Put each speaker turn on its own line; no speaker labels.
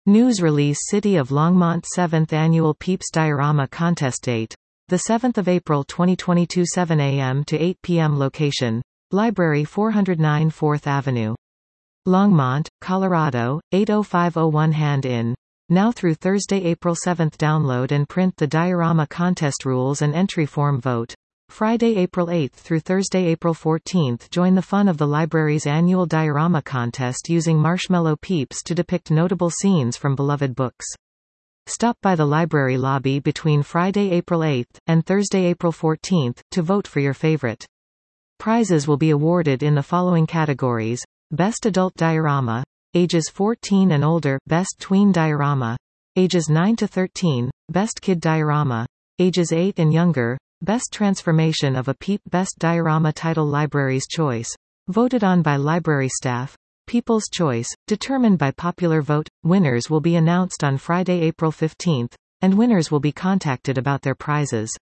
News release City of Longmont 7th Annual Peeps Diorama Contest Date. 7 April 2022 7 a.m. to 8 p.m. Location. Library 409 4th Avenue. Longmont, Colorado, 80501 Hand-in. Now through Thursday, April 7. Download and print the diorama contest rules and entry form. Vote. Friday, April 8 through Thursday, April 14. Join the fun of the library's annual diorama contest using marshmallow peeps to depict notable scenes from beloved books. Stop by the library lobby between Friday, April 8 and Thursday, April 14 to vote for your favorite. Prizes will be awarded in the following categories: Best Adult Diorama, ages 14 and older; Best Tween Diorama, ages 9 to 13; Best Kid Diorama, ages 8 and younger; Best Transformation of a Peep. Best Diorama Title. Library's choice. Voted on by library staff. People's choice, determined by popular vote. Winners will be announced on Friday, April 15, and winners will be contacted about their prizes.